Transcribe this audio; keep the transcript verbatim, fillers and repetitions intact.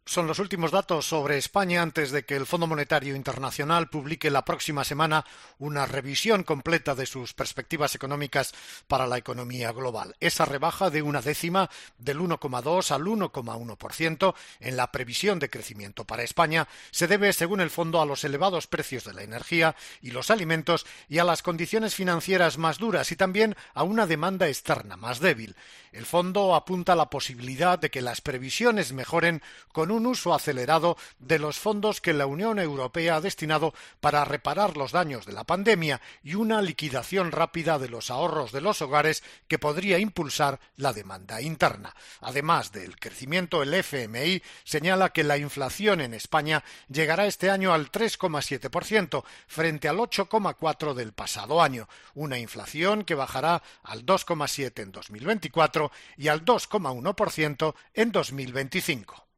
Son los últimos datos sobre España antes de que el Fondo Monetario Internacional publique la próxima semana una revisión completa de sus perspectivas económicas para la economía global. Esa rebaja de una décima del uno coma dos al uno coma uno por ciento en la previsión de crecimiento para España se debe, según el fondo, a los elevados precios de la energía y los alimentos y a las condiciones financieras más duras y también a una demanda externa más débil. El fondo apunta a la posibilidad de que las previsiones mejoren con un uso acelerado de los fondos que la Unión Europea ha destinado para reparar los daños de la pandemia y una liquidación rápida de los ahorros de los hogares que podría impulsar la demanda interna. Además del crecimiento, el F M I señala que la inflación en España llegará este año al tres coma siete por ciento frente al ocho coma cuatro por ciento del pasado año, una inflación que bajará al dos coma siete por ciento en dos mil veinticuatro y al dos coma uno por ciento en dos mil veinticinco.